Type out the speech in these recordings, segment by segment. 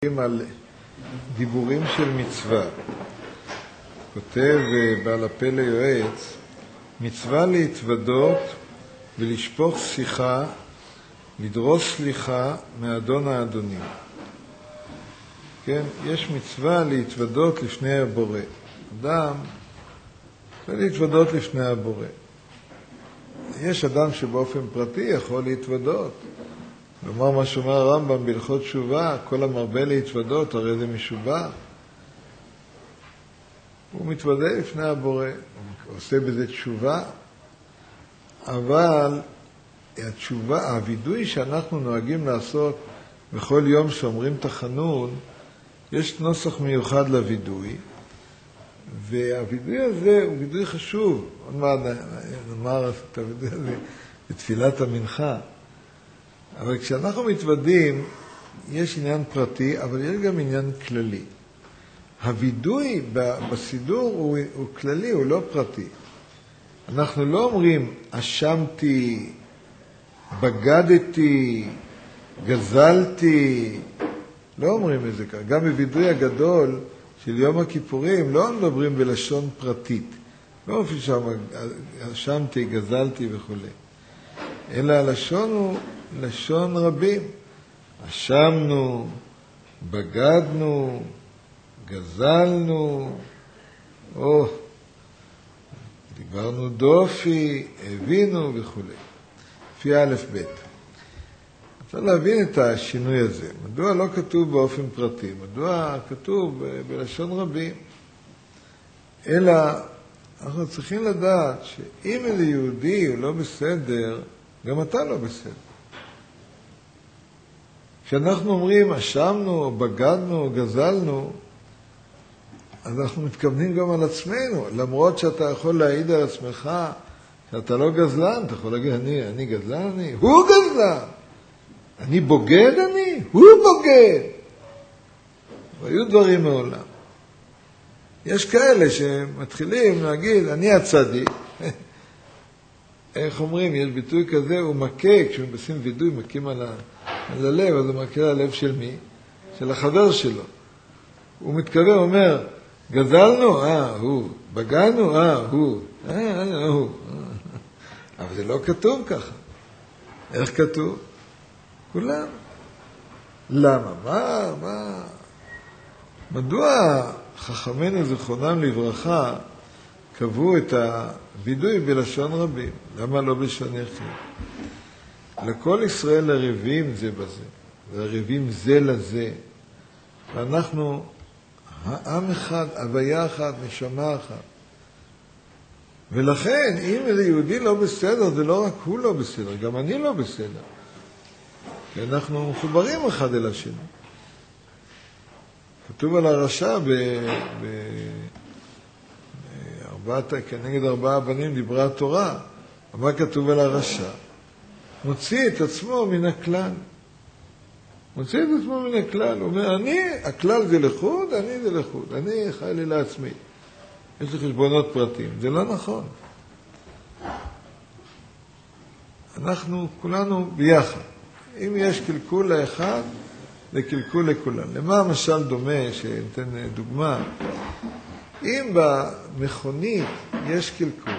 על דיבורים של מצווה. כותב בעל הפה ליועץ, מצווה להתוודות ולשפוך שיחה, לדרוש סליחה מאדון האדונים. כן, יש מצווה להתוודות לפני הבורא. אדם צריך להתוודות לפני הבורא. יש אדם שבאופן פרטי יכול להתוודות. לומר מה שאומר הרמב"ם בהלכות תשובה, כל המרבה להתוודות, הרי זה משובח. הוא מתוודה לפני הבורא, הוא עושה בזה תשובה, אבל התשובה, הווידוי שאנחנו נוהגים לעשות בכל יום שאומרים תחנון, יש נוסח מיוחד לווידוי, והווידוי הזה הוא וידוי חשוב. עוד מעט נאמר את הווידוי הזה בתפילת המנחה. אבל כשאנחנו מתוודים, יש עניין פרטי, אבל יש גם עניין כללי. הווידוי בסידור הוא כללי, הוא לא פרטי. אנחנו לא אומרים, אשמתי, בגדתי, גזלתי, לא אומרים את זה כך. גם בווידוי הגדול של יום הכיפורים לא מדברים בלשון פרטית. לא אופי שם, אשמתי, גזלתי וכו'. אלא הלשון הוא לשון רבים. אשמנו, בגדנו, גזלנו, דיברנו דופי, הבינו וכו'. לפי א' ב'. צריך להבין את השינוי הזה. מדוע לא כתוב באופן פרטי? מדוע כתוב בלשון רבים? אלא אנחנו צריכים לדעת שאם איזה יהודי הוא לא בסדר, גם אתה לא בסדר. כשאנחנו אומרים אשמנו, או בגדנו, או גזלנו, אז אנחנו מתכוונים גם על עצמנו. למרות שאתה יכול להעיד על עצמך שאתה לא גזלן, אתה יכול להגיד, אני גזלן, הוא גזלן. אני בוגד, הוא בוגד. והיו דברים מעולם. יש כאלה שמתחילים להגיד, אני הצדיק. איך אומרים, יש ביטוי כזה, הוא מכה, כשמבשים וידוי, מכים על הלב, אז הוא מכה על הלב של מי? של החבר שלו. הוא מתכוון, אומר, גזלנו? הוא. בגדנו? הוא. הוא. אבל זה לא כתוב ככה. איך כתוב? כולם. למה? מה? מדוע חכמינו זיכרונם לברכה קבעו את הווידוי בלשון רבים? למה לא בלשון יחיד? לכל ישראל ערבים זה בזה, וערבים זה לזה. ואנחנו העם אחד, הוויה אחת, נשמה אחת. ולכן, אם איזה יהודי לא בסדר, זה לא רק הוא לא בסדר, גם אני לא בסדר. כי אנחנו מחוברים אחד אל השני. כתוב על הרשע כנגד 4 בנים דיברה התורה. מה כתוב על הרשע? מוציא את עצמו מן הכלל. מוציא את עצמו מן הכלל. הוא אומר, הכלל זה לחוד, אני זה לחוד. אני חי לי לעצמי. יש לי חשבונות פרטיים. זה לא נכון. אנחנו כולנו ביחד. אם יש קלקול לאחד, זה קלקול לכולם. למה המשל דומה, שניתן דוגמה? אם במכונית יש קלקול,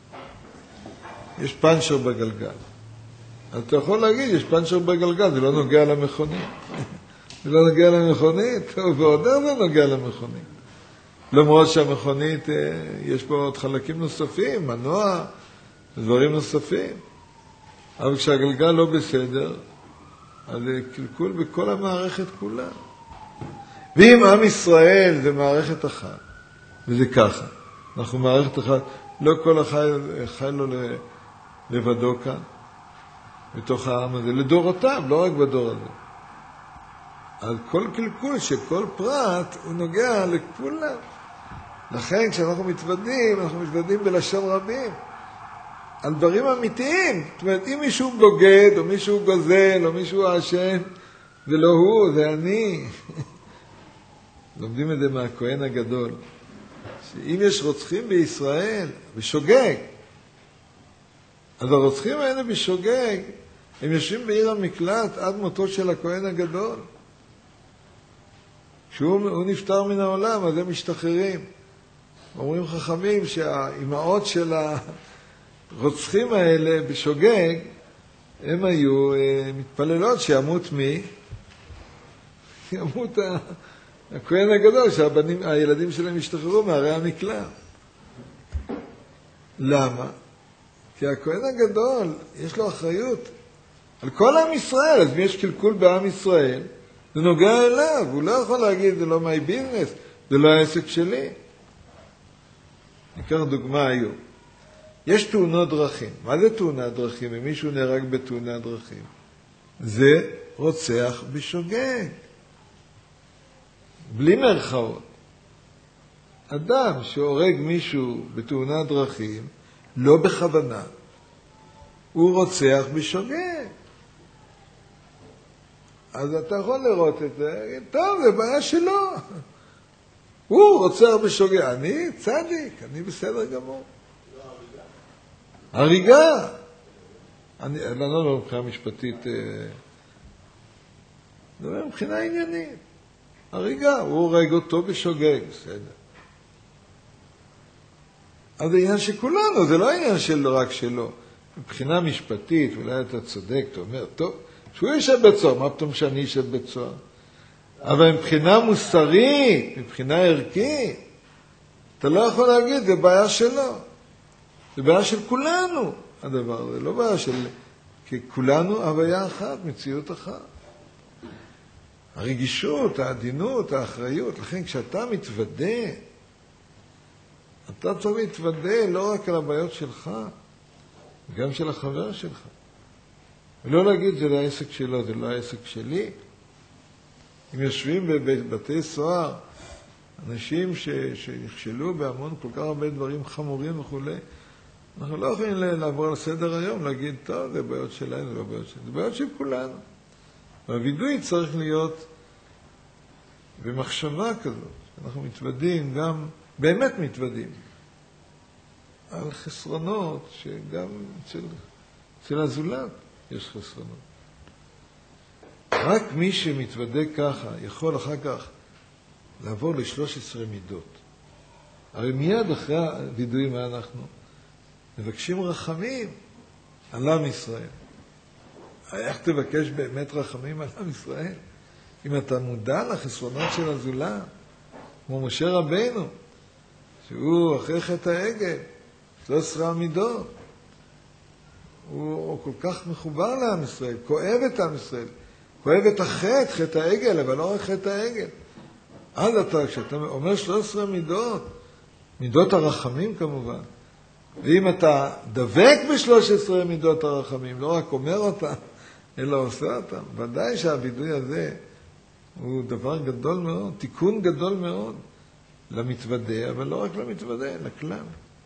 יש פנצ'ר בגלגל, אז אתה יכול להגיד, יש פנצ'ר בגלגל, זה לא נוגע למכונית. זה לא נוגע למכונית, טוב, ועודר לא נוגע למכונית. למרות שהמכונית, יש פה עוד חלקים נוספים, מנוע, דברים נוספים. אבל כשהגלגל לא בסדר, אז זה קלקול בכל המערכת כולה. ואם עם ישראל זה מערכת אחת, וזה ככה, אנחנו מערכת אחת, לא כל חי לו לבדו כאן, בתוך העם הזה, לדורותיו, לא רק בדור הזה. על כל קלקול שכל פרט הוא נוגע לכולם. לכן כשאנחנו מתוודים, אנחנו מתוודים בלשון רבים. על דברים אמיתיים. זאת אומרת, אם מישהו בוגד, או מישהו גוזל, או מישהו אשם, זה לא הוא, זה אני. לומדים את זה מהכהן הגדול. שאם יש רוצחים בישראל, בשוגג, אז הרוצחים האלה בשוגג, הם יושבים בעיר המקלט עד מותו של הכהן הגדול. כשהוא נפטר מן העולם, אז הם משתחררים. אומרים חכמים שהאימהות של הרוצחים האלה בשוגג, הם היו מתפללות שימות מי? ימות הכהן הגדול, שהילדים שלהם ישתחררו מהרי המקלע. למה? כי הכהן הגדול, יש לו אחריות על כל עם ישראל. אז אם יש קלקול בעם ישראל, זה נוגע אליו. הוא לא יכול להגיד, זה לא my business, זה לא העסק שלי. ניקח דוגמה היום. יש תאונות דרכים. מה זה תאונת דרכים? אם מישהו נהרג בתאונת דרכים, זה רוצח בשוגג. בלי מרכאות. אדם שהורג מישהו בתאונת דרכים, לא בכוונה, הוא רוצח בשוגג. אז אתה יכול לראות את זה, טוב, זה בעיה שלו. הוא רוצח בשוגג. אני צדיק, אני בסדר גמור. הריגה. לא מבחינה משפטית, זה מבחינה עניינית. הריגה, הוא הורג אותו בשוגג, בסדר. אז זה עניין שכולנו, זה לא עניין רק שלו. מבחינה משפטית, אולי אתה צודק, אתה אומר, טוב, שהוא ישב בית סוהר, מה פתאום שאני ישב בית סוהר? אבל מבחינה מוסרית, מבחינה ערכית, אתה לא יכול להגיד, זה בעיה שלו. זה בעיה של כולנו, הדבר הזה. לא בעיה של... כי כולנו הוויה אחת, מציאות אחת. הרגישות, העדינות, האחריות. לכן כשאתה מתוודה, אתה צריך להתוודה לא רק על הבעיות שלך, גם של החבר שלך. ולא להגיד, זה לא העסק שלו, זה לא העסק שלי. אם יושבים בבתי סוהר, אנשים שנכשלו בהמון כל כך הרבה דברים חמורים וכו', אנחנו לא יכולים לעבור על סדר היום, להגיד, טוב, זה בעיות שלנו, זה לא בעיות שלנו, זה בעיות של כולנו. והווידוי צריך להיות במחשבה כזאת. אנחנו מתוודים גם, באמת מתוודים, על חסרונות שגם אצל הזולת יש חסרונות. רק מי שמתוודה ככה יכול אחר כך לעבור ל13 מידות. הרי מיד אחרי הווידויים מה אנחנו? מבקשים רחמים על עם ישראל. איך תבקש באמת רחמים על עם ישראל? אם אתה מודע לחסרונות של הזולת, כמו משה רבנו, שהוא אחרי חטא העגל, 13 המידות. הוא כל כך מחובר לעם ישראל, כואב את עם ישראל, כואב את החטא, חטא העגל, אבל לא רק חטא העגל. אז כשאתה אומר 13 מידות, מידות הרחמים כמובן, ואם אתה דבק ב13 מידות הרחמים, לא רק אומר אותם, אלא עושה אותם, ודאי שהווידוי הזה הוא דבר גדול מאוד, תיקון גדול מאוד למתוודה, אבל לא רק למתוודה, לכלל.